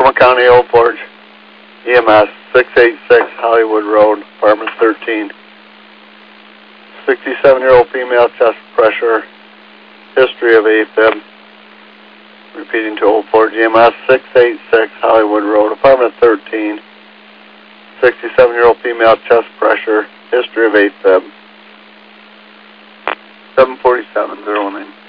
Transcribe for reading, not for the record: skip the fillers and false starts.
Oklahoma County, Old Forge, EMS, 686 Hollywood Road, apartment 13. 67-year-old female, chest pressure, history of AFib. Repeating to Old Forge, EMS, 686 Hollywood Road, apartment 13. 67-year-old female, chest pressure, history of AFib. 747, 018.